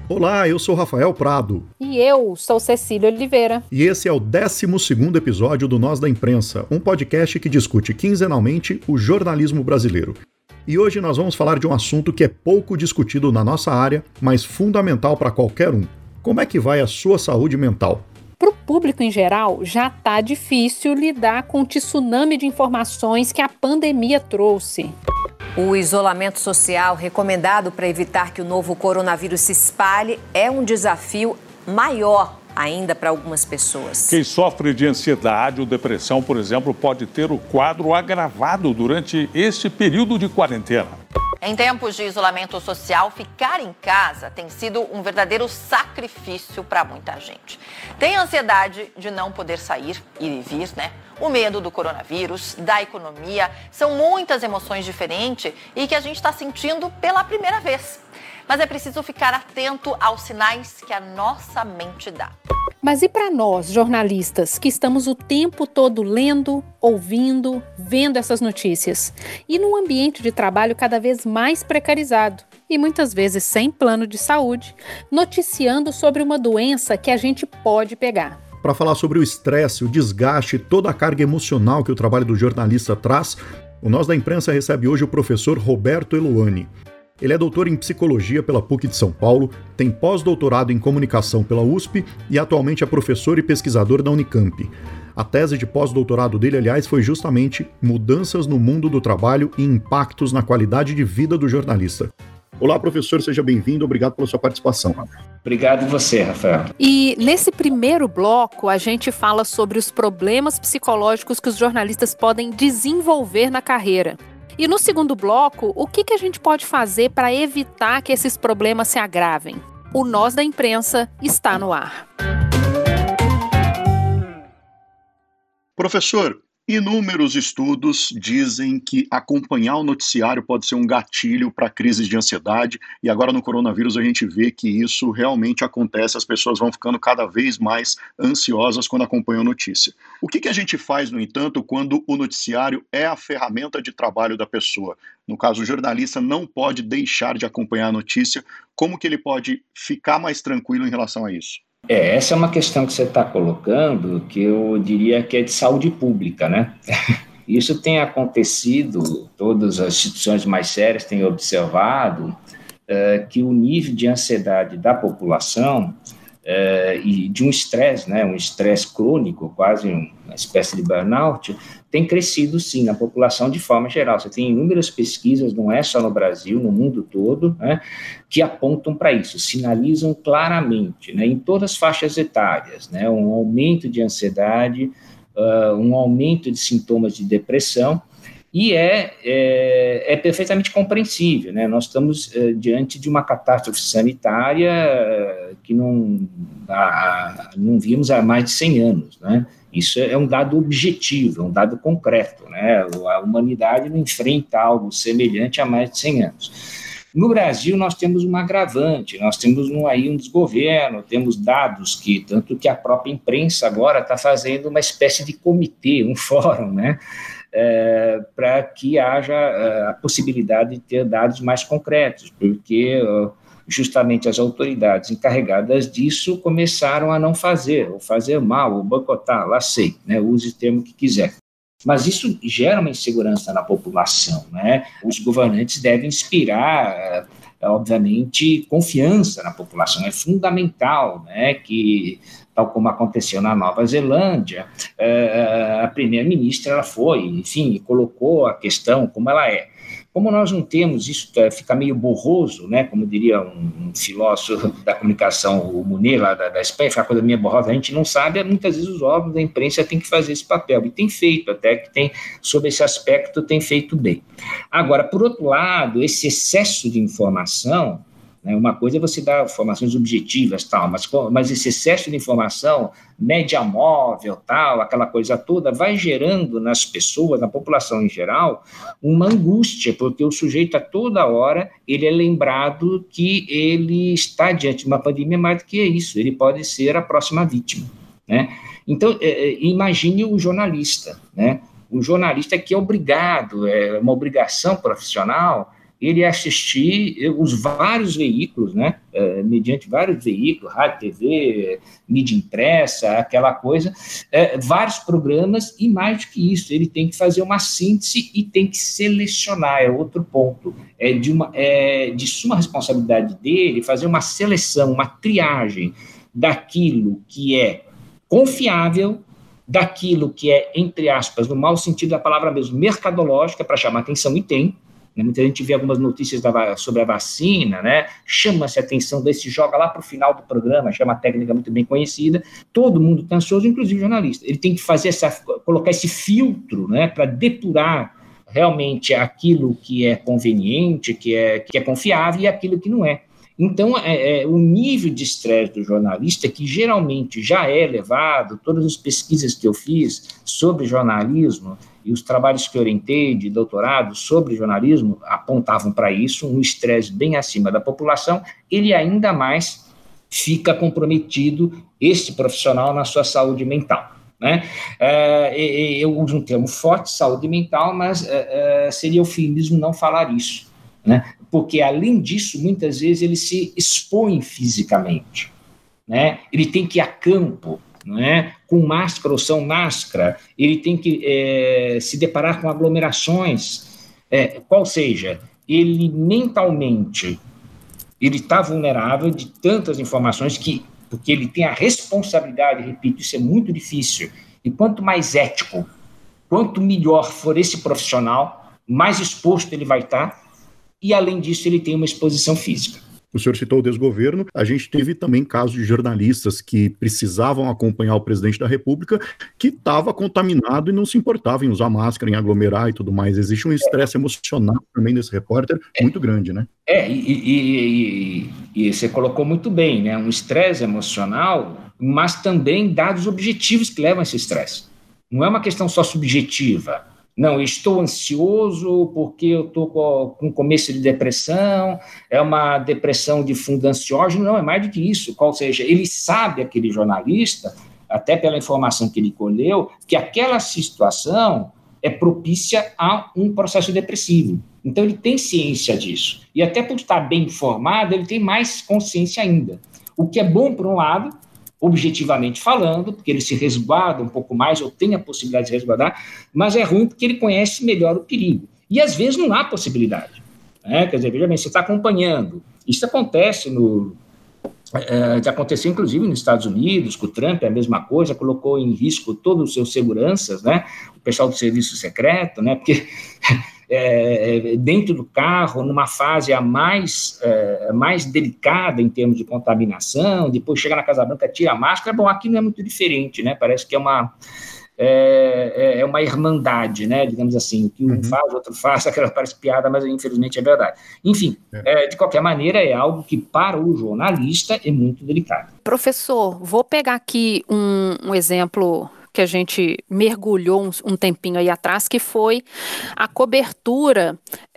Olá, eu sou Rafael Prado. E eu sou Cecília Oliveira. E esse é o 12º episódio do Nós da Imprensa, um podcast que discute quinzenalmente o jornalismo brasileiro. E hoje nós vamos falar de um assunto que é pouco discutido na nossa área, mas fundamental para qualquer um. Como é que vai a sua saúde mental? Para o público em geral, já está difícil lidar com o tsunami de informações que a pandemia trouxe. O isolamento social recomendado para evitar que o novo coronavírus se espalhe é um desafio maior ainda para algumas pessoas. Quem sofre de ansiedade ou depressão, por exemplo, pode ter o quadro agravado durante este período de quarentena. Em tempos de isolamento social, ficar em casa tem sido um verdadeiro sacrifício para muita gente. Tem a ansiedade de não poder sair, ir e vir, né? O medo do coronavírus, da economia, são muitas emoções diferentes e que a gente está sentindo pela primeira vez. Mas é preciso ficar atento aos sinais que a nossa mente dá. Mas e para nós, jornalistas, que estamos o tempo todo lendo, ouvindo, vendo essas notícias? E num ambiente de trabalho cada vez mais precarizado e muitas vezes sem plano de saúde, noticiando sobre uma doença que a gente pode pegar. Para falar sobre o estresse, o desgaste e toda a carga emocional que o trabalho do jornalista traz, o Nós da Imprensa recebe hoje o professor Roberto Eluani. Ele é doutor em psicologia pela PUC de São Paulo, tem pós-doutorado em comunicação pela USP e atualmente é professor e pesquisador da Unicamp. A tese de pós-doutorado dele, aliás, foi justamente Mudanças no Mundo do Trabalho e Impactos na Qualidade de Vida do Jornalista. Olá, professor, seja bem-vindo, obrigado pela sua participação. Obrigado você, Rafael. E nesse primeiro bloco, a gente fala sobre os problemas psicológicos que os jornalistas podem desenvolver na carreira. E no segundo bloco, o que a gente pode fazer para evitar que esses problemas se agravem? O Nós da Imprensa está no ar. Professor, inúmeros estudos dizem que acompanhar o noticiário pode ser um gatilho para crises de ansiedade e agora no coronavírus a gente vê que isso realmente acontece, as pessoas vão ficando cada vez mais ansiosas quando acompanham a notícia. O que a gente faz, no entanto, quando o noticiário é a ferramenta de trabalho da pessoa? No caso, o jornalista não pode deixar de acompanhar a notícia, como que ele pode ficar mais tranquilo em relação a isso? Essa é uma questão que você está colocando que eu diria que é de saúde pública, né? Isso tem acontecido, todas as instituições mais sérias têm observado que o nível de ansiedade da população e de um estresse, né, um estresse crônico, quase uma espécie de burnout, tem crescido sim na população de forma geral. Você tem inúmeras pesquisas, não é só no Brasil, no mundo todo, né, que apontam para isso, sinalizam claramente, né, em todas as faixas etárias, né, um aumento de ansiedade, um aumento de sintomas de depressão, e é perfeitamente compreensível, né? Nós estamos diante de uma catástrofe sanitária que não vimos há mais de 100 anos, né? Isso é um dado objetivo, é um dado concreto, né? A humanidade não enfrenta algo semelhante há mais de 100 anos. No Brasil, nós temos um agravante, nós temos aí um desgoverno, temos dados que, tanto que a própria imprensa agora está fazendo uma espécie de comitê, um fórum, né? Para que haja a possibilidade de ter dados mais concretos, porque justamente as autoridades encarregadas disso começaram a não fazer, ou fazer mal, ou boicotar, lá sei, né, use o termo que quiser. Mas isso gera uma insegurança na população, né? Os governantes devem inspirar, obviamente, confiança na população. É fundamental, né, que, tal como aconteceu na Nova Zelândia, a primeira-ministra ela foi, enfim, colocou a questão como ela é. Como nós não temos isso, fica meio borroso, né? Como diria um filósofo da comunicação, o Monet, lá da Espanha, fica uma coisa meio borrosa, a gente não sabe, muitas vezes os órgãos da imprensa têm que fazer esse papel, e tem feito, até que tem, sob esse aspecto, tem feito bem. Agora, por outro lado, esse excesso de informação, né, uma coisa é você dar informações objetivas, tal, mas esse excesso de informação, média móvel, tal, aquela coisa toda, vai gerando nas pessoas, na população em geral, uma angústia, porque o sujeito a toda hora, ele é lembrado que ele está diante de uma pandemia, mais do que isso, ele pode ser a próxima vítima, né? Então, imagine o jornalista, né? O jornalista que é obrigado, é uma obrigação profissional ele assistir os vários veículos, né, mediante vários veículos, rádio, TV, mídia impressa, aquela coisa, vários programas, e mais do que isso, ele tem que fazer uma síntese e tem que selecionar, é outro ponto, de suma responsabilidade dele fazer uma seleção, uma triagem daquilo que é confiável, daquilo que é, entre aspas, no mau sentido da palavra mesmo, mercadológica, para chamar atenção, e tem, né? Muita gente vê algumas notícias sobre a vacina, né? Chama-se a atenção desse, joga lá para o final do programa, chama uma técnica muito bem conhecida, todo mundo está ansioso, inclusive o jornalista. Ele tem que fazer colocar esse filtro, né, para depurar realmente aquilo que é conveniente, que é confiável, e aquilo que não é. Então, o nível de estresse do jornalista, que geralmente já é elevado, todas as pesquisas que eu fiz sobre jornalismo e os trabalhos que eu orientei de doutorado sobre jornalismo apontavam para isso, um estresse bem acima da população, ele ainda mais fica comprometido, esse profissional, na sua saúde mental. Né? Eu uso um termo forte, saúde mental, mas seria eufemismo não falar isso, né? Porque, além disso, muitas vezes ele se expõe fisicamente, né? Ele tem que ir a campo, né? Com máscara ou sem máscara, ele tem que se deparar com aglomerações, qual seja, ele mentalmente ele está vulnerável de tantas informações porque ele tem a responsabilidade, repito, isso é muito difícil, e quanto mais ético, quanto melhor for esse profissional, mais exposto ele vai estar, e, além disso, ele tem uma exposição física. O senhor citou o desgoverno, a gente teve também casos de jornalistas que precisavam acompanhar o presidente da República, que estava contaminado e não se importava em usar máscara, em aglomerar e tudo mais. Existe um estresse emocional também desse repórter muito grande, né? E você colocou muito bem, né? Um estresse emocional, mas também dados objetivos que levam a esse estresse. Não é uma questão só subjetiva. Não, eu estou ansioso porque eu estou com começo de depressão, é uma depressão de fundo ansiógeno, não, é mais do que isso. Ou seja, ele sabe, aquele jornalista, até pela informação que ele colheu, que aquela situação é propícia a um processo depressivo. Então, ele tem ciência disso. E até por estar bem informado, ele tem mais consciência ainda. O que é bom, por um lado, objetivamente falando, porque ele se resguarda um pouco mais, ou tem a possibilidade de se resguardar, mas é ruim porque ele conhece melhor o perigo. E, às vezes, não há possibilidade. Né? Quer dizer, veja bem, você está acompanhando. Isso acontece já aconteceu, inclusive, nos Estados Unidos, com o Trump, é a mesma coisa, colocou em risco todos os seus seguranças, né? O pessoal do serviço secreto, né? Porque dentro do carro, numa fase mais delicada em termos de contaminação, depois chega na Casa Branca, tira a máscara. Bom, aqui não é muito diferente, né? Parece que é uma irmandade, né? Digamos assim, o que um faz, o outro faz, aquela parece piada, mas infelizmente é verdade. Enfim, de qualquer maneira, é algo que para o jornalista é muito delicado. Professor, vou pegar aqui um exemplo que a gente mergulhou um tempinho aí atrás, que foi a cobertura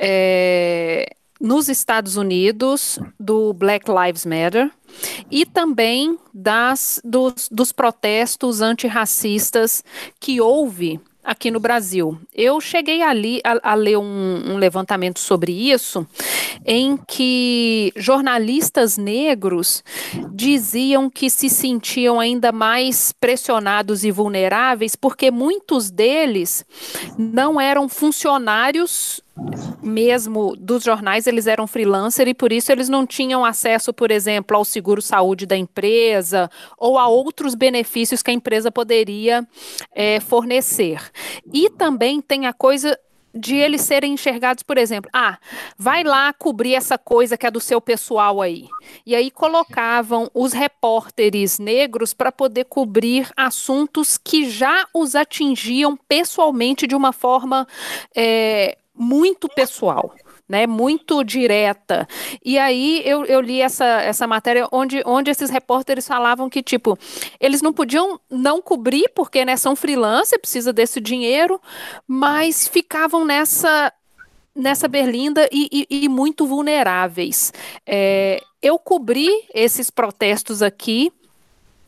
nos Estados Unidos do Black Lives Matter e também dos protestos antirracistas que houve aqui no Brasil. Eu cheguei a ler um levantamento sobre isso, em que jornalistas negros diziam que se sentiam ainda mais pressionados e vulneráveis porque muitos deles não eram funcionários mesmo dos jornais, eles eram freelancer e por isso eles não tinham acesso, por exemplo, ao seguro-saúde da empresa ou a outros benefícios que a empresa poderia fornecer. E também tem a coisa de eles serem enxergados, por exemplo, vai lá cobrir essa coisa que é do seu pessoal aí. E aí colocavam os repórteres negros para poder cobrir assuntos que já os atingiam pessoalmente de uma forma muito pessoal, né, muito direta. E aí eu li essa matéria onde esses repórteres falavam que, tipo, eles não podiam não cobrir, porque, né, são freelancer, precisa desse dinheiro, mas ficavam nessa berlinda e muito vulneráveis. Eu cobri esses protestos aqui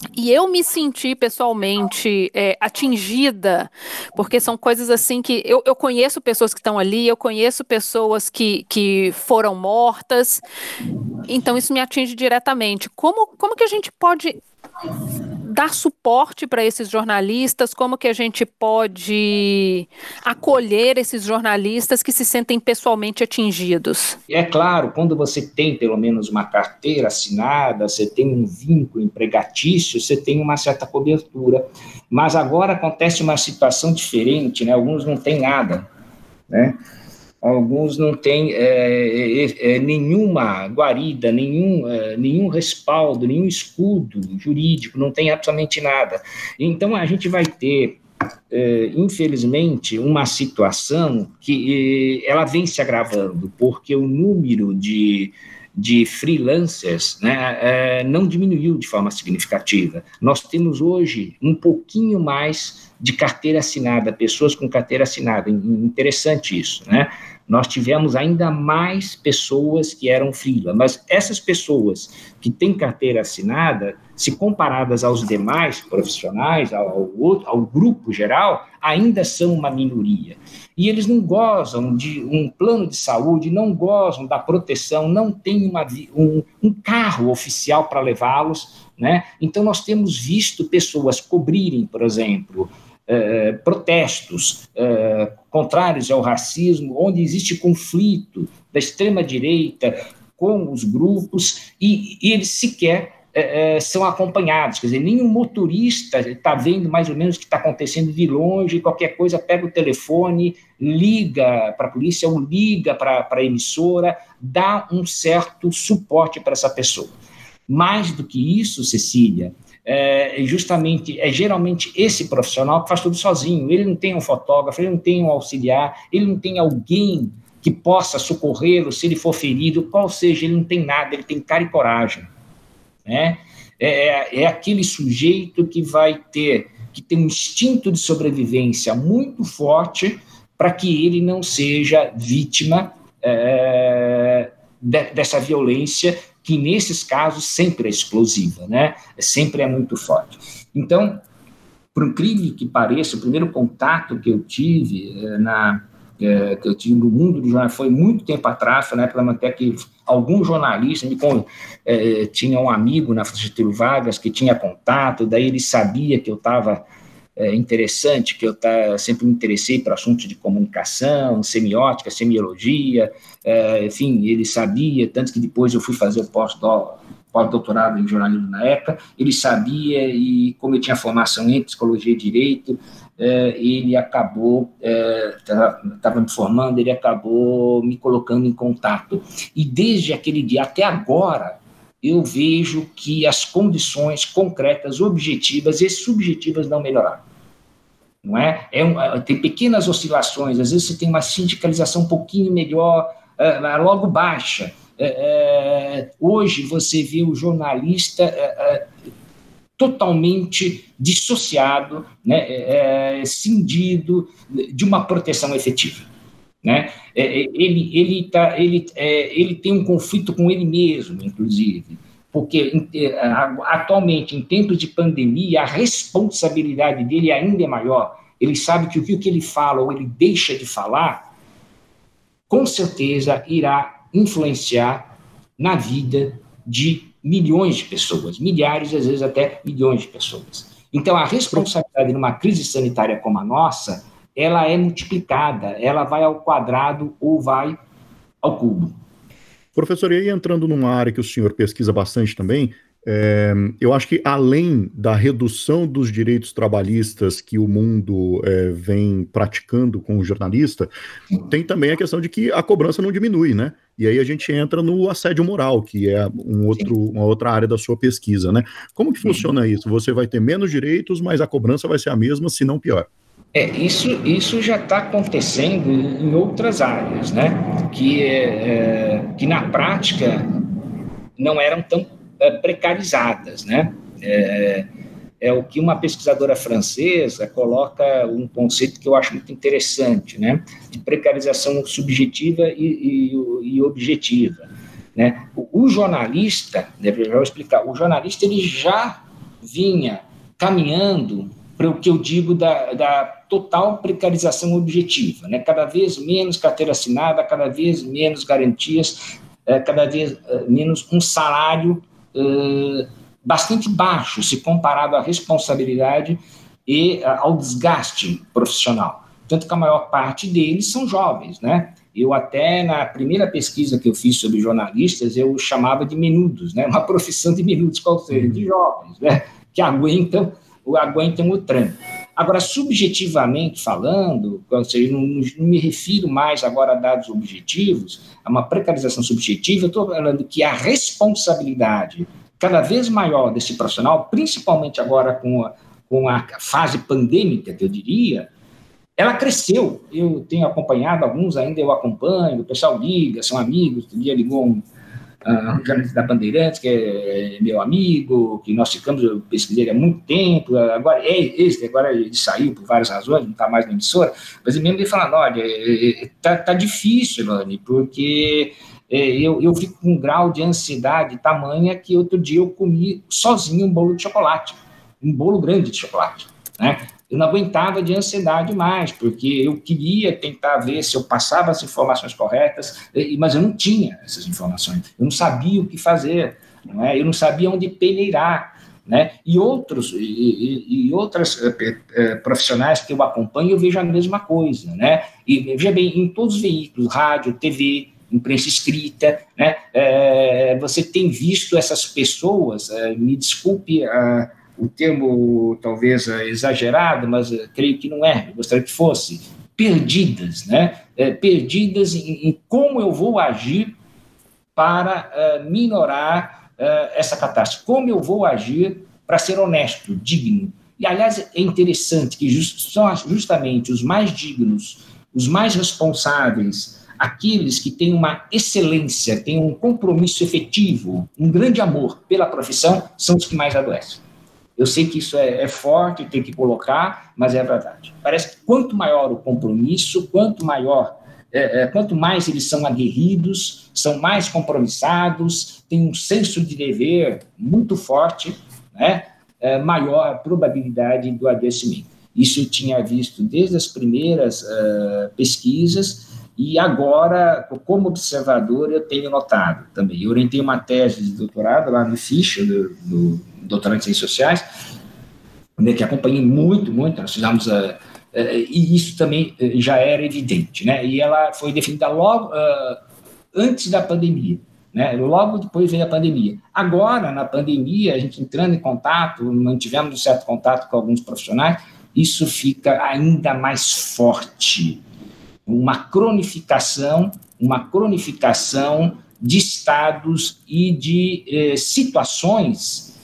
E eu me senti pessoalmente atingida, porque são coisas assim que eu conheço pessoas que estão ali, eu conheço pessoas que foram mortas, então isso me atinge diretamente. Como que a gente pode dar suporte para esses jornalistas? Como que a gente pode acolher esses jornalistas que se sentem pessoalmente atingidos? É claro, quando você tem pelo menos uma carteira assinada, você tem um vínculo empregatício, você tem uma certa cobertura. Mas agora acontece uma situação diferente, né? Alguns não têm nada, né? Alguns não têm nenhuma guarida, nenhum respaldo, nenhum escudo jurídico, não tem absolutamente nada. Então, a gente vai ter, infelizmente, uma situação que ela vem se agravando, porque o número de freelancers, né, não diminuiu de forma significativa. Nós temos hoje um pouquinho mais de carteira assinada, pessoas com carteira assinada, interessante isso, né? Nós tivemos ainda mais pessoas que eram freela, mas essas pessoas que têm carteira assinada, se comparadas aos demais profissionais, ao grupo geral, ainda são uma minoria. E eles não gozam de um plano de saúde, não gozam da proteção, não têm um carro oficial para levá-los, né? Então, nós temos visto pessoas cobrirem, por exemplo, protestos contrários ao racismo, onde existe conflito da extrema-direita com os grupos, e eles sequer são acompanhados, quer dizer, nenhum motorista está vendo mais ou menos o que está acontecendo de longe, qualquer coisa, pega o telefone, liga para a polícia ou liga para a emissora, dá um certo suporte para essa pessoa. Mais do que isso, Cecília, geralmente esse profissional que faz tudo sozinho, ele não tem um fotógrafo, ele não tem um auxiliar, ele não tem alguém que possa socorrê-lo se ele for ferido, qual seja, ele não tem nada, ele tem cara e coragem, né? É aquele sujeito que tem um instinto de sobrevivência muito forte para que ele não seja vítima dessa violência, que nesses casos sempre é explosiva, né? Sempre é muito forte. Então, por incrível que pareça, o primeiro contato que eu tive no mundo do jornal foi muito tempo atrás, foi na época até que algum jornalista tinha um amigo na Getúlio Vargas que tinha contato, daí ele sabia que eu estava interessante, que eu sempre me interessei por assuntos de comunicação, semiótica, semiologia, enfim, ele sabia, tanto que depois eu fui fazer o pós-doutorado em jornalismo na época, ele sabia, e como eu tinha formação em psicologia e direito, ele acabou, estava me formando, ele acabou me colocando em contato. E desde aquele dia até agora, eu vejo que as condições concretas, objetivas e subjetivas não melhoraram. Não é? Tem pequenas oscilações, às vezes você tem uma sindicalização um pouquinho melhor, logo baixa. Hoje você vê o jornalista totalmente dissociado, né, cindido de uma proteção efetiva. Né? Ele tem um conflito com ele mesmo, inclusive, porque atualmente, em tempos de pandemia, a responsabilidade dele ainda é maior. Ele sabe que o que ele fala ou ele deixa de falar, com certeza irá influenciar na vida de milhões de pessoas, milhares, às vezes até milhões de pessoas. Então, a responsabilidade numa crise sanitária como a nossa, ela é multiplicada, ela vai ao quadrado ou vai ao cubo. Professor, e aí entrando numa área que o senhor pesquisa bastante também, eu acho que além da redução dos direitos trabalhistas que o mundo vem praticando com o jornalista, tem também a questão de que a cobrança não diminui, né? E aí a gente entra no assédio moral, que é uma outra área da sua pesquisa, né? Como que funciona isso? Você vai ter menos direitos, mas a cobrança vai ser a mesma, se não pior. Isso já está acontecendo em outras áreas, né? Que na prática não eram tão precarizadas, né? É o que uma pesquisadora francesa coloca um conceito que eu acho muito interessante, né? De precarização subjetiva e objetiva, né? O jornalista, eu vou explicar, o jornalista ele já vinha caminhando para o que eu digo da total precarização objetiva, né? Cada vez menos carteira assinada, cada vez menos garantias, cada vez menos um salário bastante baixo se comparado à responsabilidade e ao desgaste profissional. Tanto que a maior parte deles são jovens, né? Eu até, na primeira pesquisa que eu fiz sobre jornalistas, eu chamava de menudos, né? Uma profissão de menudos, qual seja, de jovens, né? Que aguentam o tranco. Agora, subjetivamente falando, ou seja, não me refiro mais agora a dados objetivos, a uma precarização subjetiva, eu estou falando que a responsabilidade cada vez maior desse profissional, principalmente agora com a fase pandêmica, que eu diria, ela cresceu. Eu tenho acompanhado alguns, ainda eu acompanho, o pessoal liga, são amigos. Outro dia ligou um jornalista da Bandeirantes, que é meu amigo, que nós ficamos, eu pesquisei há muito tempo, agora ele saiu por várias razões, não está mais na emissora, mas ele mesmo me falando, olha, tá difícil, Elane, porque eu fico com um grau de ansiedade tamanha que outro dia eu comi sozinho um bolo de chocolate, um bolo grande de chocolate, né? Eu não aguentava de ansiedade mais, porque eu queria tentar ver se eu passava as informações corretas, mas eu não tinha essas informações, eu não sabia o que fazer, não é? Eu não sabia onde peneirar, né? E outras profissionais que eu acompanho, eu vejo a mesma coisa, né? E veja bem, em todos os veículos, rádio, TV, imprensa escrita, né? Você tem visto essas pessoas, me desculpe o termo talvez exagerado, mas creio que não é, eu gostaria que fosse, perdidas, né? Perdidas em como eu vou agir para minorar essa catástrofe, como eu vou agir para ser honesto, digno. E, aliás, é interessante que são justamente os mais dignos, os mais responsáveis, aqueles que têm uma excelência, têm um compromisso efetivo, um grande amor pela profissão, são os que mais adoecem. Eu sei que isso é forte, tem que colocar, mas é verdade. Parece que quanto maior o compromisso, quanto mais eles são aguerridos, são mais compromissados, têm um senso de dever muito forte, né? Maior a probabilidade do adoecimento. Isso eu tinha visto desde as primeiras pesquisas e agora, como observador, eu tenho notado também. Eu orientei uma tese de doutorado lá no FISH, do doutorado em Ciências Sociais, né, que acompanhei muito, nós fizemos, e isso também já era evidente, né, e ela foi definida logo antes da pandemia, né, logo depois veio a pandemia. Agora, na pandemia, a gente entrando em contato, mantivemos um certo contato com alguns profissionais, isso fica ainda mais forte, uma cronificação de estados e de situações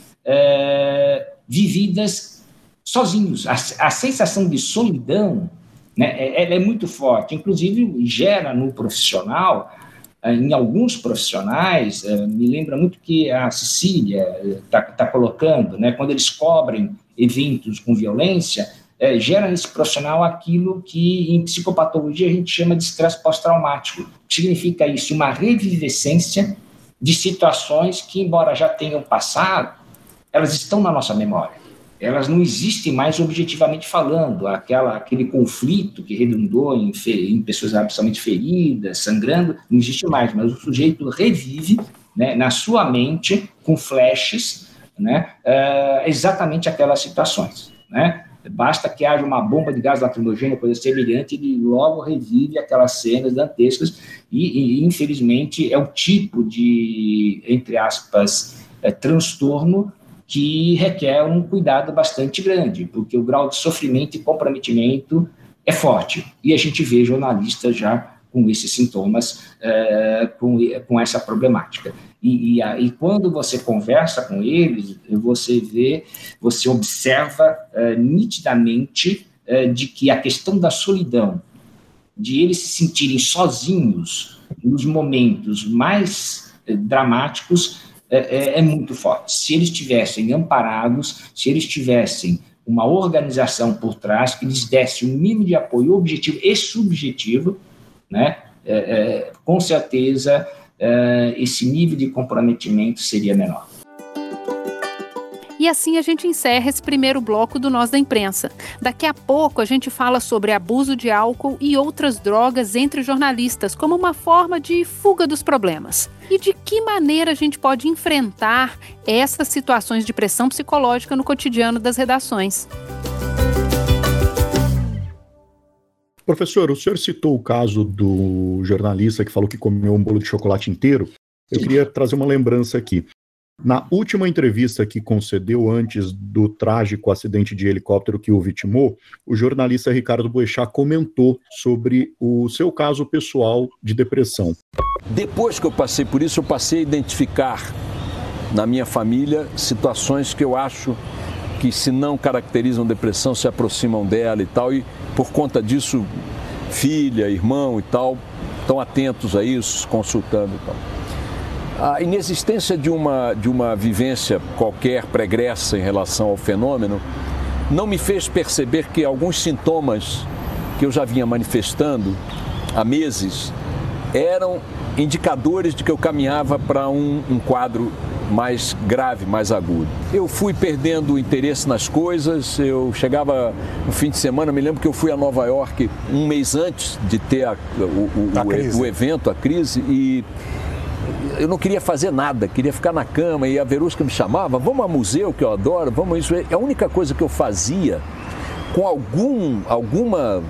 vividas sozinhos. A sensação de solidão, né, ela é muito forte, inclusive gera no profissional, em alguns profissionais, me lembra muito que a Cecília está colocando, né, quando eles cobrem eventos com violência, gera nesse profissional aquilo que em psicopatologia a gente chama de estresse pós-traumático. Significa isso, uma revivescência de situações que, embora já tenham passado, elas estão na nossa memória. Elas não existem mais objetivamente falando. Aquele conflito que redundou em pessoas absolutamente feridas, sangrando, não existe mais, mas o sujeito revive, né, na sua mente, com flashes, né, exatamente aquelas situações, né? Basta que haja uma bomba de gás lacrimogêneo, coisa semelhante, ele logo revive aquelas cenas dantescas e infelizmente, é o tipo de, entre aspas, transtorno que requer um cuidado bastante grande, porque o grau de sofrimento e comprometimento é forte. E a gente vê jornalistas já com esses sintomas, com essa problemática. E quando você conversa com eles, você observa nitidamente de que a questão da solidão, de eles se sentirem sozinhos nos momentos mais dramáticos, é muito forte. Se eles estivessem amparados, se eles tivessem uma organização por trás que lhes desse um mínimo de apoio objetivo e subjetivo, né, com certeza esse nível de comprometimento seria menor. E assim a gente encerra esse primeiro bloco do Nós da Imprensa. Daqui a pouco a gente fala sobre abuso de álcool e outras drogas entre jornalistas como uma forma de fuga dos problemas. E de que maneira a gente pode enfrentar essas situações de pressão psicológica no cotidiano das redações. Professor, o senhor citou o caso do jornalista que falou que comeu um bolo de chocolate inteiro. Eu queria trazer uma lembrança aqui. Na última entrevista que concedeu antes do trágico acidente de helicóptero que o vitimou, o jornalista Ricardo Boechat comentou sobre o seu caso pessoal de depressão. Depois que eu passei por isso, eu passei a identificar na minha família situações que eu acho que, se não caracterizam depressão, se aproximam dela e tal, e por conta disso, filha, irmão e tal, estão atentos a isso, consultando e tal. A inexistência de uma vivência qualquer pregressa em relação ao fenômeno não me fez perceber que alguns sintomas que eu já vinha manifestando há meses eram indicadores de que eu caminhava para um quadro mais grave, mais agudo. Eu fui perdendo o interesse nas coisas, eu chegava no fim de semana, me lembro que eu fui a Nova York um mês antes de ter o evento, a crise, e eu não queria fazer nada, queria ficar na cama, e a Verusca me chamava, vamos ao museu, que eu adoro, vamos isso. A única coisa que eu fazia com alguma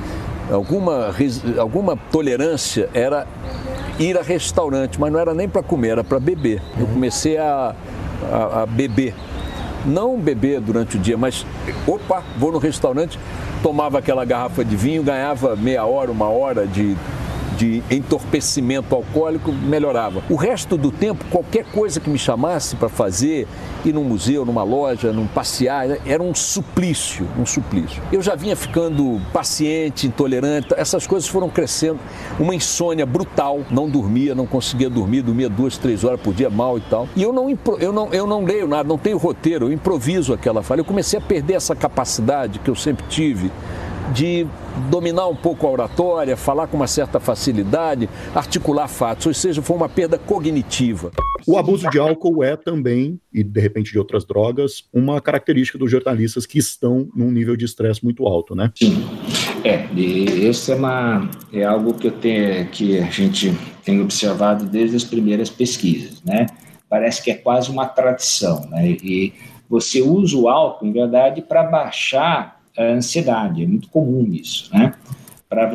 tolerância era ir a restaurante, mas não era nem para comer, era para beber. Eu comecei a beber, não beber durante o dia, mas vou no restaurante, tomava aquela garrafa de vinho, ganhava meia hora, uma hora de entorpecimento alcoólico, melhorava. O resto do tempo, qualquer coisa que me chamasse para fazer, ir num museu, numa loja, passear, era um suplício. Eu já vinha ficando paciente, intolerante, essas coisas foram crescendo, uma insônia brutal, não dormia, não conseguia dormir, dormia 2, 3 horas por dia mal e tal. E eu não leio nada, não tenho roteiro, eu improviso aquela fala. Eu comecei a perder essa capacidade que eu sempre tive de dominar um pouco a oratória, falar com uma certa facilidade, articular fatos, ou seja, foi uma perda cognitiva. O abuso de álcool é também, e de repente de outras drogas, uma característica dos jornalistas que estão num nível de estresse muito alto, né? Sim, esse é algo que a gente tem observado desde as primeiras pesquisas, né? Parece que é quase uma tradição, né? E você usa o álcool, em verdade, para baixar a ansiedade, é muito comum isso, né? Para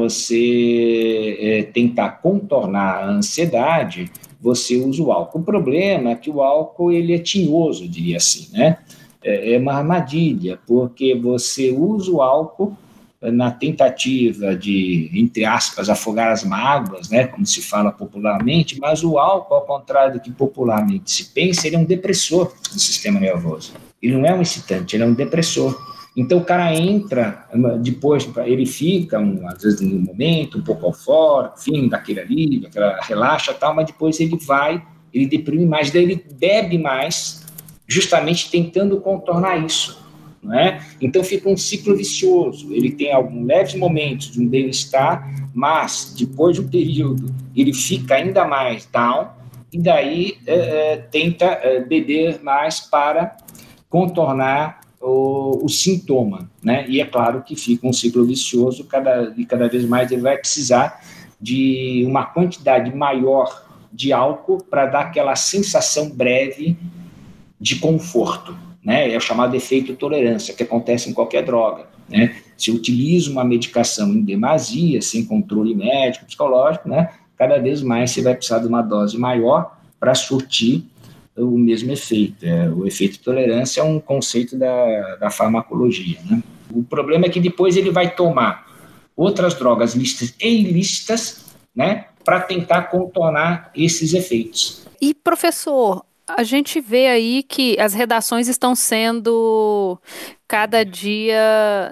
você tentar contornar a ansiedade, você usa o álcool. O problema é que o álcool ele é tinhoso, eu diria assim, né? É uma armadilha, porque você usa o álcool na tentativa de, entre aspas, afogar as mágoas, né? Como se fala popularmente, mas o álcool, ao contrário do que popularmente se pensa, ele é um depressor do sistema nervoso. Ele não é um excitante, ele é um depressor. Então o cara entra, depois ele fica, às vezes no momento, um pouco eufórico, enfim, daquele alívio, aquela relaxa e tal, mas depois ele deprime mais, daí ele bebe mais, justamente tentando contornar isso, não é? Então fica um ciclo vicioso, ele tem alguns leves momentos de um bem-estar, mas depois de um período ele fica ainda mais down, e daí tenta beber mais para contornar o sintoma, né? E é claro que fica um ciclo vicioso, cada vez mais ele vai precisar de uma quantidade maior de álcool para dar aquela sensação breve de conforto, né? É o chamado efeito tolerância, que acontece em qualquer droga, né? Se utiliza uma medicação em demasia, sem controle médico, psicológico, né? Cada vez mais você vai precisar de uma dose maior para surtir o mesmo efeito. O efeito tolerância é um conceito da farmacologia, né? O problema é que depois ele vai tomar outras drogas lícitas e ilícitas, né, para tentar contornar esses efeitos. E, professor, a gente vê aí que as redações estão sendo cada dia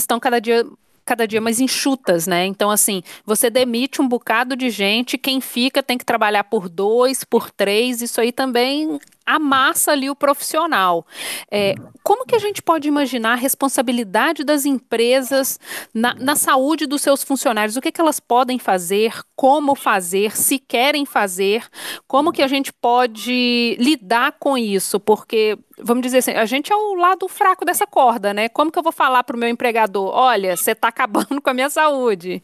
mais enxutas, né? Então, assim, você demite um bocado de gente, quem fica tem que trabalhar por 2, por 3, isso aí também amassa ali o profissional. Como que a gente pode imaginar a responsabilidade das empresas na saúde dos seus funcionários? O que elas podem fazer, como fazer, se querem fazer, como que a gente pode lidar com isso? Porque vamos dizer assim, a gente é o lado fraco dessa corda, né? Como que eu vou falar para o meu empregador, olha, você está acabando com a minha saúde?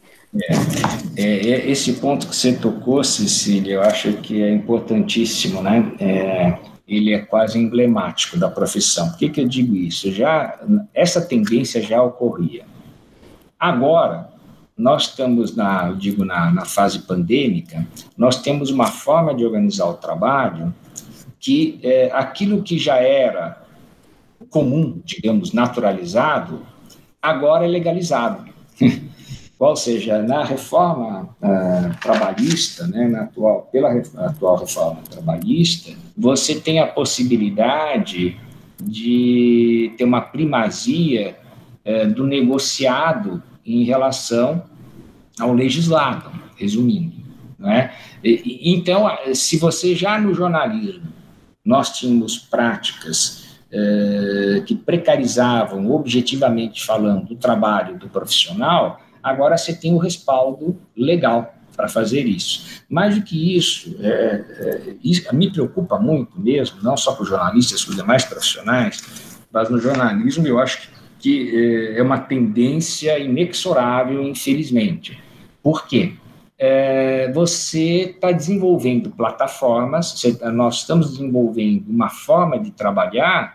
Esse ponto que você tocou, Cecília, eu acho que é importantíssimo, né? Ele é quase emblemático da profissão. Por que eu digo isso? Essa tendência já ocorria. Agora, nós estamos na fase pandêmica, nós temos uma forma de organizar o trabalho que aquilo que já era comum, digamos, naturalizado, agora é legalizado. Ou seja, na reforma trabalhista, né, pela atual reforma trabalhista, você tem a possibilidade de ter uma primazia do negociado em relação ao legislado, resumindo. Né? Então, se você já no jornalismo, nós tínhamos práticas que precarizavam, objetivamente falando, o trabalho do profissional, agora você tem o respaldo legal para fazer isso. Mais do que isso, me preocupa muito mesmo, não só para os jornalistas, para os demais profissionais, mas no jornalismo eu acho que é uma tendência inexorável, infelizmente. Por quê? Você está desenvolvendo plataformas, nós estamos desenvolvendo uma forma de trabalhar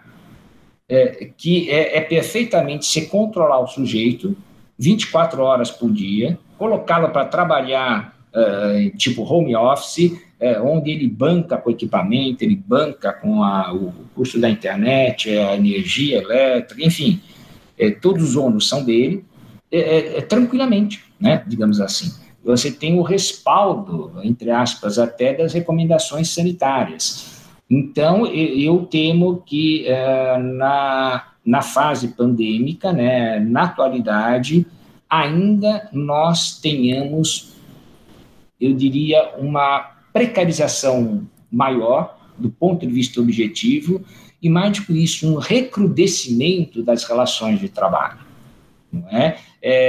que é perfeitamente você controlar o sujeito 24 horas por dia, colocá-lo para trabalhar tipo home office, onde ele banca com o equipamento, ele banca com o custo da internet, a energia elétrica, enfim, todos os ônus são dele, tranquilamente, né, digamos assim. Você tem o respaldo, entre aspas, até das recomendações sanitárias. Então, eu temo que na fase pandêmica, né, na atualidade, ainda nós tenhamos, eu diria, uma precarização maior do ponto de vista objetivo e, mais do que isso, um recrudescimento das relações de trabalho. Não é?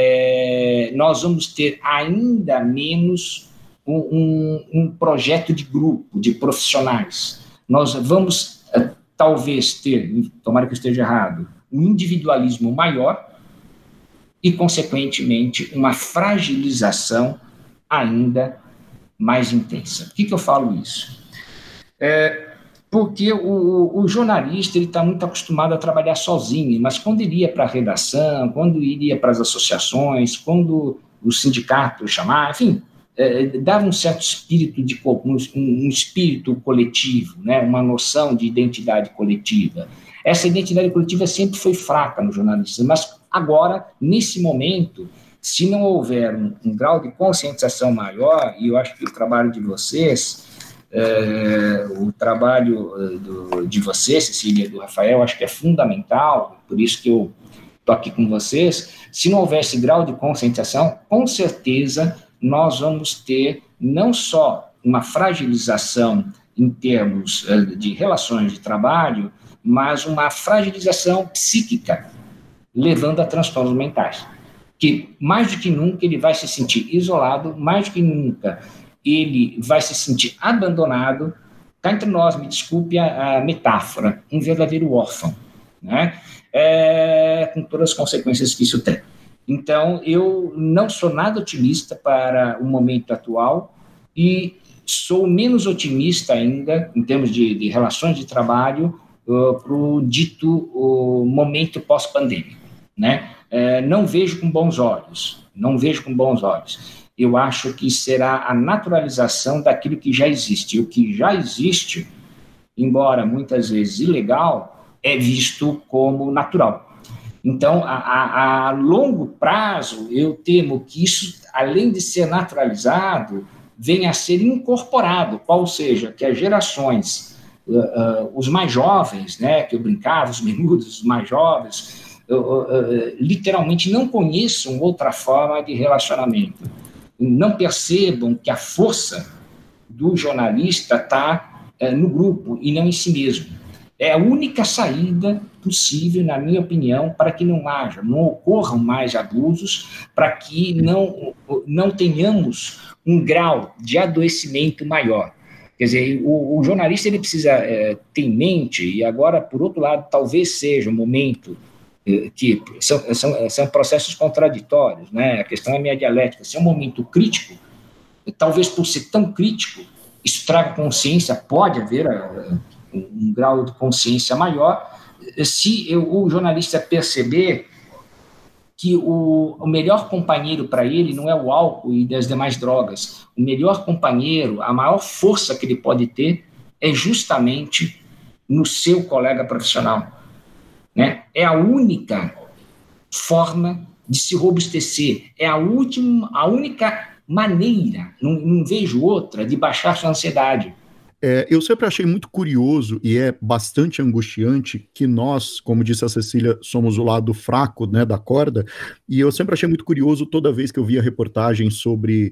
Nós vamos ter ainda menos um projeto de grupo, de profissionais. Nós vamos, talvez, ter, tomara que eu esteja errado, um individualismo maior e, consequentemente, uma fragilização ainda mais intensa. Por que eu falo isso? Porque o jornalista está muito acostumado a trabalhar sozinho, mas quando ele ia para a redação, quando ele ia para as associações, quando o sindicato chamava, enfim, dava um certo espírito um espírito coletivo, né, uma noção de identidade coletiva. Essa identidade coletiva sempre foi fraca no jornalismo, mas agora, nesse momento, se não houver um grau de conscientização maior, e eu acho que o trabalho de vocês, o trabalho de você, Cecília, e do Rafael, acho que é fundamental, por isso que eu estou aqui com vocês. Se não houver esse grau de conscientização, com certeza nós vamos ter não só uma fragilização em termos de relações de trabalho, mas uma fragilização psíquica, levando a transtornos mentais, que mais do que nunca ele vai se sentir isolado, mais do que nunca ele vai se sentir abandonado. Cá entre nós, me desculpe a metáfora, um verdadeiro órfão, né? Com todas as consequências que isso tem. Então, eu não sou nada otimista para o momento atual e sou menos otimista ainda, em termos de relações de trabalho, para o dito momento pós-pandêmico, né? Não vejo com bons olhos, Eu acho que será a naturalização daquilo que já existe. E o que já existe, embora muitas vezes ilegal, é visto como natural. Então, a longo prazo, eu temo que isso, além de ser naturalizado, venha a ser incorporado, qual seja, que as gerações, os mais jovens, né, que eu brincava, os menudos, os mais jovens, literalmente não conheçam outra forma de relacionamento. Não percebam que a força do jornalista está no grupo e não em si mesmo. É a única saída possível, na minha opinião, para que não ocorram mais abusos, para que não tenhamos um grau de adoecimento maior. Quer dizer, o jornalista ele precisa ter em mente, e agora, por outro lado, talvez seja um momento que são processos contraditórios, né? A questão é minha dialética. Se é um momento crítico, talvez por ser tão crítico, isso traga consciência, pode haver um grau de consciência maior, se o jornalista perceber que o melhor companheiro para ele não é o álcool e das demais drogas. O melhor companheiro, a maior força que ele pode ter é justamente no seu colega profissional, né? É a única forma de se robustecer, é a única maneira, não vejo outra, de baixar sua ansiedade. Eu sempre achei muito curioso e é bastante angustiante que nós, como disse a Cecília, somos o lado fraco, né, da corda, e eu sempre achei muito curioso toda vez que eu via reportagens sobre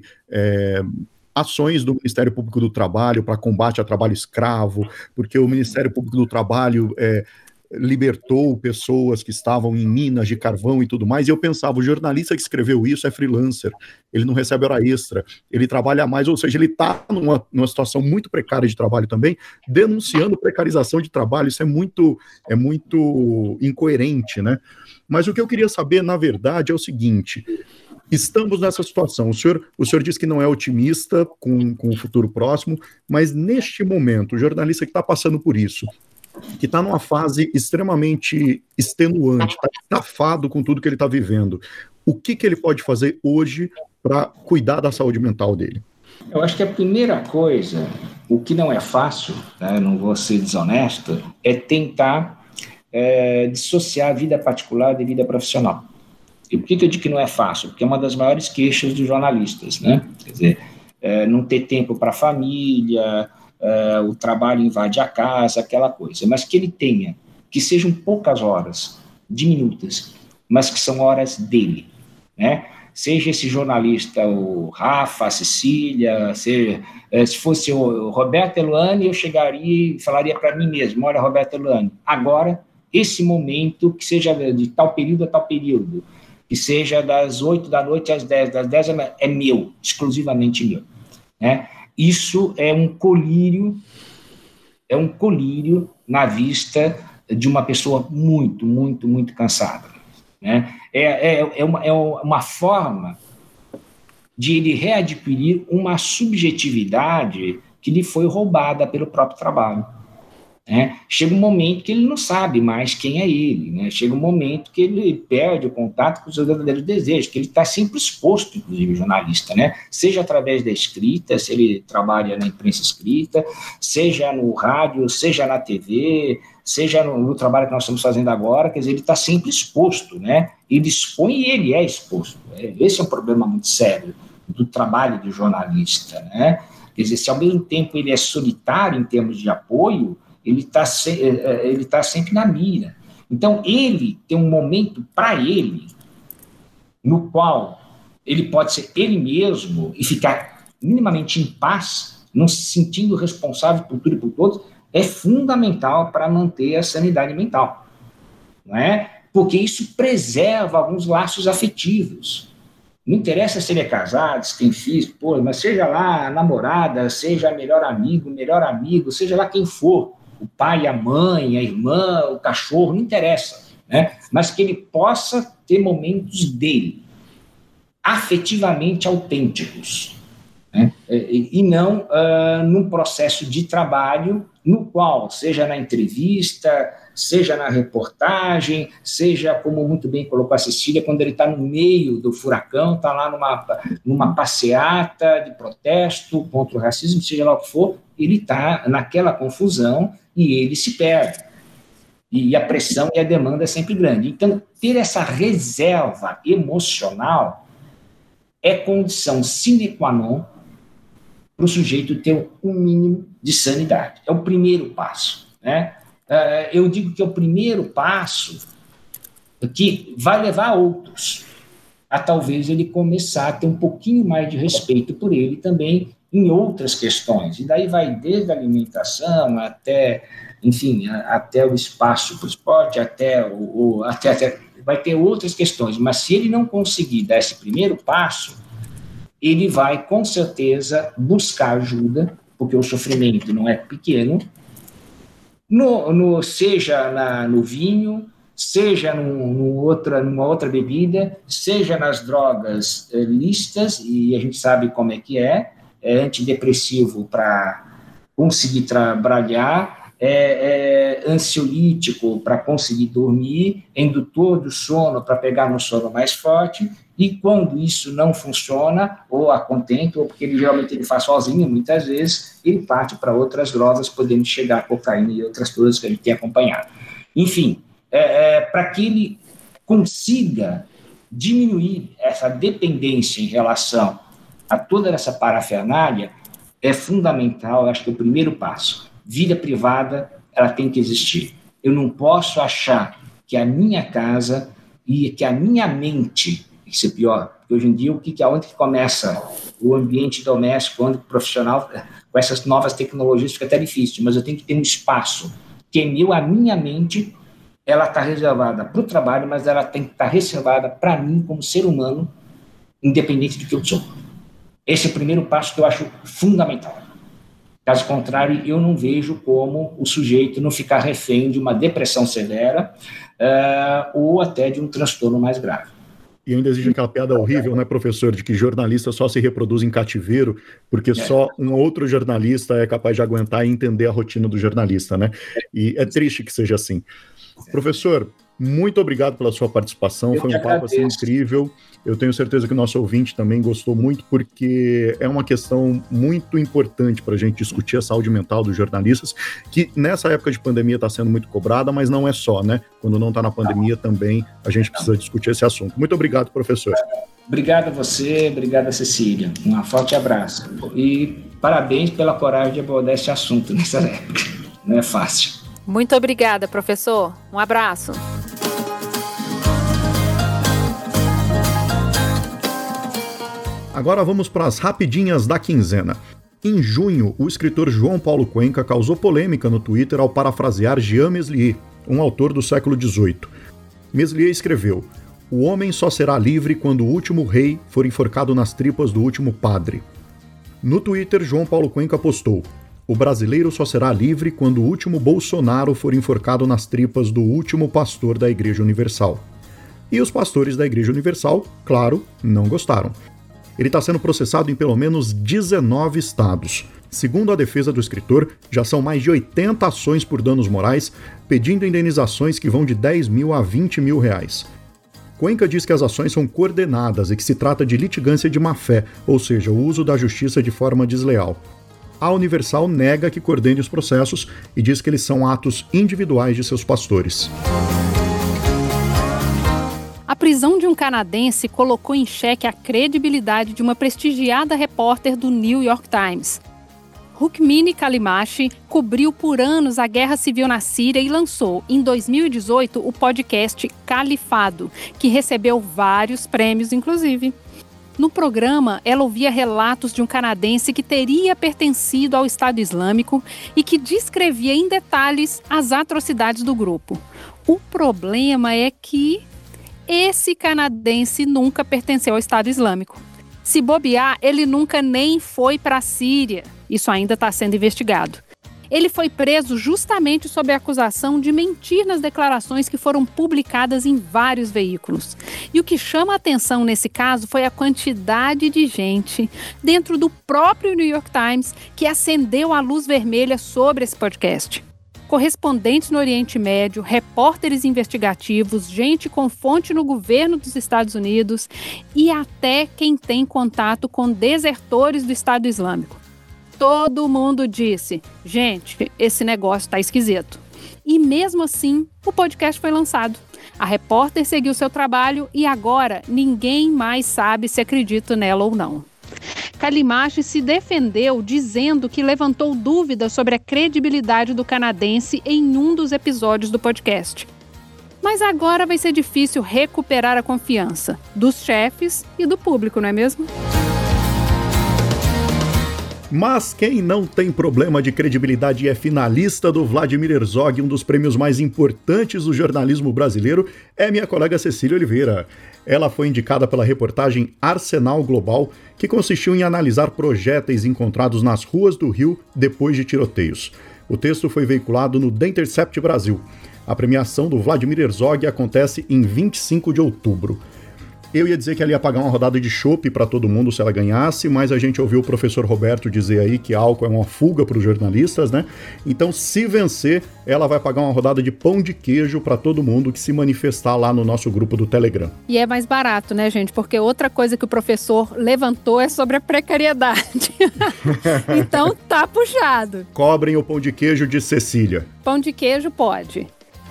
ações do Ministério Público do Trabalho para combate ao trabalho escravo, porque o Ministério Público do Trabalho libertou pessoas que estavam em minas de carvão e tudo mais, e eu pensava, o jornalista que escreveu isso é freelancer, ele não recebe hora extra, ele trabalha mais, ou seja, ele está numa situação muito precária de trabalho também, denunciando precarização de trabalho. Isso é muito incoerente, né? Mas o que eu queria saber, na verdade, é o seguinte: estamos nessa situação, o senhor diz que não é otimista com o futuro próximo, mas neste momento, o jornalista que está passando por isso, que está numa fase extremamente extenuante, está estafado com tudo que ele está vivendo, o que ele pode fazer hoje para cuidar da saúde mental dele? Eu acho que a primeira coisa, o que não é fácil, né, não vou ser desonesto, é tentar dissociar a vida particular da vida profissional. E por que eu digo que não é fácil? Porque é uma das maiores queixas dos jornalistas, né? Quer dizer, não ter tempo para a família, o trabalho invade a casa, aquela coisa, mas que ele tenha, que sejam poucas horas, diminutas, mas que são horas dele, né? Seja esse jornalista o Rafa, a Cecília, se fosse o Roberto Eluani, eu chegaria e falaria para mim mesmo: olha, Roberto Eluani, agora, esse momento, que seja de tal período a tal período, que seja das 8 da noite às 10, das 10 é meu, exclusivamente meu, né? Isso é um colírio na vista de uma pessoa muito, muito, muito cansada, né? É uma forma de ele readquirir uma subjetividade que lhe foi roubada pelo próprio trabalho, né? Chega um momento que ele não sabe mais quem é ele, né? Chega um momento que ele perde o contato com os seus verdadeiros desejos, que ele está sempre exposto, inclusive o jornalista, né? Seja através da escrita, se ele trabalha na imprensa escrita, seja no rádio, seja na TV, seja no trabalho que nós estamos fazendo agora, quer dizer, ele está sempre exposto, né? Ele expõe e ele é exposto. Esse é um problema muito sério do trabalho do jornalista, né? Quer dizer, se ao mesmo tempo ele é solitário em termos de apoio, ele está sempre na mira. Então, ele tem um momento para ele, no qual ele pode ser ele mesmo e ficar minimamente em paz, não se sentindo responsável por tudo e por todos, é fundamental para manter a sanidade mental, não é? Porque isso preserva alguns laços afetivos. Não interessa se ele é casado, se tem filhos, mas seja lá a namorada, seja melhor amigo, seja lá quem for, o pai, a mãe, a irmã, o cachorro, não interessa, né? Mas que ele possa ter momentos dele, afetivamente autênticos, né? E não num processo de trabalho no qual, seja na entrevista, seja na reportagem, seja, como muito bem colocou a Cecília, quando ele está no meio do furacão, está lá numa passeata de protesto contra o racismo, seja lá o que for, ele está naquela confusão e ele se perde. E a pressão e a demanda é sempre grande. Então, ter essa reserva emocional é condição sine qua non para o sujeito ter um mínimo de sanidade. É o primeiro passo, né? Eu digo que é o primeiro passo que vai levar a outros a talvez ele começar a ter um pouquinho mais de respeito por ele também em outras questões. E daí vai desde a alimentação até, enfim, até o espaço para o esporte, até vai ter outras questões. Mas se ele não conseguir dar esse primeiro passo, ele vai, com certeza, buscar ajuda porque o sofrimento não é pequeno, seja no vinho, seja numa outra bebida, seja nas drogas lícitas, e a gente sabe como é que é antidepressivo para conseguir trabalhar, ansiolítico para conseguir dormir, indutor do sono para pegar no sono mais forte, e quando isso não funciona, ou a contento, ou porque ele faz sozinho, muitas vezes, ele parte para outras drogas, podendo chegar a cocaína e outras coisas que a gente tem acompanhado. Enfim, para que ele consiga diminuir essa dependência em relação a toda essa parafernália, é fundamental, acho que é o primeiro passo. Vida privada, ela tem que existir. Eu não posso achar que a minha casa e que a minha mente, isso é pior, porque hoje em dia, onde que começa o ambiente doméstico, onde o profissional, com essas novas tecnologias, fica até difícil, mas eu tenho que ter um espaço, que a minha mente, ela está reservada para o trabalho, mas ela tem que estar reservada para mim como ser humano, independente do que eu sou. Esse é o primeiro passo que eu acho fundamental. Caso contrário, eu não vejo como o sujeito não ficar refém de uma depressão severa ou até de um transtorno mais grave. E ainda existe aquela piada horrível, né, professor, de que jornalista só se reproduz em cativeiro, porque só um outro jornalista é capaz de aguentar e entender a rotina do jornalista, né? E é triste que seja assim. Professor, muito obrigado pela sua participação, foi um papo assim, incrível. Eu tenho certeza que o nosso ouvinte também gostou muito, porque é uma questão muito importante para a gente discutir a saúde mental dos jornalistas, que nessa época de pandemia está sendo muito cobrada, mas não é só, né? Quando não está na pandemia também a gente precisa discutir esse assunto. Muito obrigado, professor. Obrigado a você, obrigado a Cecília. Um forte abraço. E parabéns pela coragem de abordar esse assunto nessa época. Não é fácil. Muito obrigada, professor. Um abraço. Agora vamos para as rapidinhas da quinzena. Em junho, o escritor João Paulo Cuenca causou polêmica no Twitter ao parafrasear Jean Meslier, um autor do século XVIII. Meslier escreveu: "O homem só será livre quando o último rei for enforcado nas tripas do último padre." No Twitter, João Paulo Cuenca postou: "O brasileiro só será livre quando o último Bolsonaro for enforcado nas tripas do último pastor da Igreja Universal." E os pastores da Igreja Universal, claro, não gostaram. Ele está sendo processado em pelo menos 19 estados. Segundo a defesa do escritor, já são mais de 80 ações por danos morais, pedindo indenizações que vão de 10 mil a 20 mil reais. Cuenca diz que as ações são coordenadas e que se trata de litigância de má-fé, ou seja, o uso da justiça de forma desleal. A Universal nega que coordene os processos e diz que eles são atos individuais de seus pastores. A prisão de um canadense colocou em xeque a credibilidade de uma prestigiada repórter do New York Times. Rukmini Callimachi cobriu por anos a guerra civil na Síria e lançou, em 2018, o podcast Califado, que recebeu vários prêmios, inclusive. No programa, ela ouvia relatos de um canadense que teria pertencido ao Estado Islâmico e que descrevia em detalhes as atrocidades do grupo. O problema é que esse canadense nunca pertenceu ao Estado Islâmico. Se bobear, ele nunca nem foi para a Síria. Isso ainda está sendo investigado. Ele foi preso justamente sob a acusação de mentir nas declarações que foram publicadas em vários veículos. E o que chama a atenção nesse caso foi a quantidade de gente dentro do próprio New York Times que acendeu a luz vermelha sobre esse podcast. Correspondentes no Oriente Médio, repórteres investigativos, gente com fonte no governo dos Estados Unidos e até quem tem contato com desertores do Estado Islâmico. Todo mundo disse: gente, esse negócio tá esquisito. E mesmo assim, o podcast foi lançado. A repórter seguiu seu trabalho e agora ninguém mais sabe se acredita nela ou não. Callimachi se defendeu dizendo que levantou dúvidas sobre a credibilidade do canadense em um dos episódios do podcast. Mas agora vai ser difícil recuperar a confiança dos chefes e do público, não é mesmo? Mas quem não tem problema de credibilidade e é finalista do Vladimir Herzog, um dos prêmios mais importantes do jornalismo brasileiro, é minha colega Cecília Oliveira. Ela foi indicada pela reportagem Arsenal Global, que consistiu em analisar projéteis encontrados nas ruas do Rio depois de tiroteios. O texto foi veiculado no The Intercept Brasil. A premiação do Vladimir Herzog acontece em 25 de outubro. Eu ia dizer que ela ia pagar uma rodada de chopp para todo mundo se ela ganhasse, mas a gente ouviu o professor Roberto dizer aí que álcool é uma fuga para os jornalistas, né? Então, se vencer, ela vai pagar uma rodada de pão de queijo para todo mundo que se manifestar lá no nosso grupo do Telegram. E é mais barato, né, gente? Porque outra coisa que o professor levantou é sobre a precariedade. Então, tá puxado. Cobrem o pão de queijo de Cecília. Pão de queijo pode.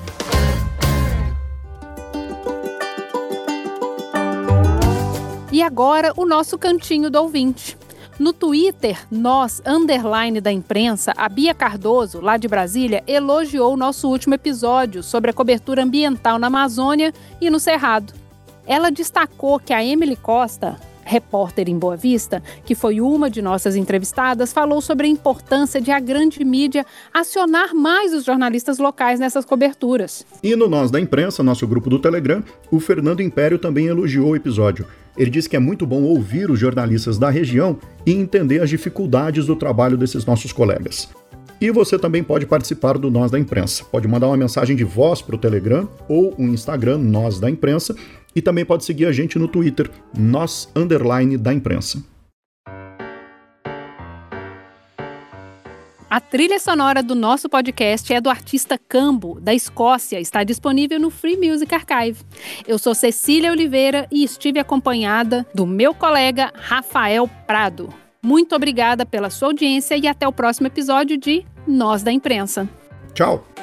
E agora, o nosso cantinho do ouvinte. No Twitter, _da imprensa, a Bia Cardoso, lá de Brasília, elogiou o nosso último episódio sobre a cobertura ambiental na Amazônia e no Cerrado. Ela destacou que a Emily Costa, repórter em Boa Vista, que foi uma de nossas entrevistadas, falou sobre a importância de a grande mídia acionar mais os jornalistas locais nessas coberturas. E no Nós da Imprensa, nosso grupo do Telegram, o Fernando Império também elogiou o episódio. Ele disse que é muito bom ouvir os jornalistas da região e entender as dificuldades do trabalho desses nossos colegas. E você também pode participar do Nós da Imprensa. Pode mandar uma mensagem de voz para o Telegram ou o Instagram Nós da Imprensa e também pode seguir a gente no Twitter, Nós_da Imprensa. A trilha sonora do nosso podcast é do artista Cambo, da Escócia. Está disponível no Free Music Archive. Eu sou Cecília Oliveira e estive acompanhada do meu colega Rafael Prado. Muito obrigada pela sua audiência e até o próximo episódio de Nós da Imprensa. Tchau!